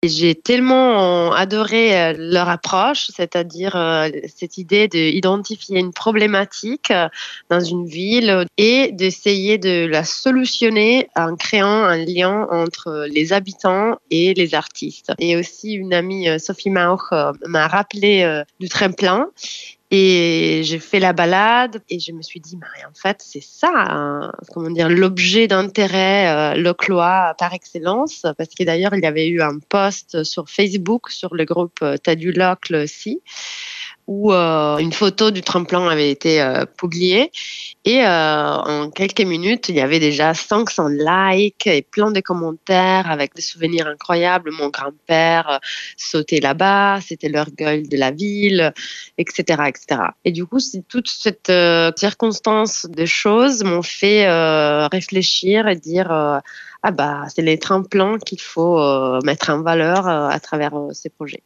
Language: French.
Et j'ai tellement adoré leur approche, c'est-à-dire cette idée d'identifier une problématique dans une ville et d'essayer de la solutionner en créant un lien entre les habitants et les artistes. Et aussi une amie, Sophie Mauch, m'a rappelé du Tremplin. Et j'ai fait la balade et je me suis dit, mais en fait, c'est ça, hein, comment dire, l'objet d'intérêt localois par excellence. Parce que d'ailleurs, il y avait eu un post sur Facebook, sur le groupe T'as du local aussi, où une photo du tremplin avait été publiée. Et en quelques minutes, il y avait déjà 500 likes et plein de commentaires avec des souvenirs incroyables. Mon grand-père sautait là-bas, c'était l'orgueil de la ville, etc., etc. Et du coup, c'est toute cette circonstance de choses m'ont fait réfléchir et dire ah bah c'est les tremplins qu'il faut mettre en valeur à travers ces projets.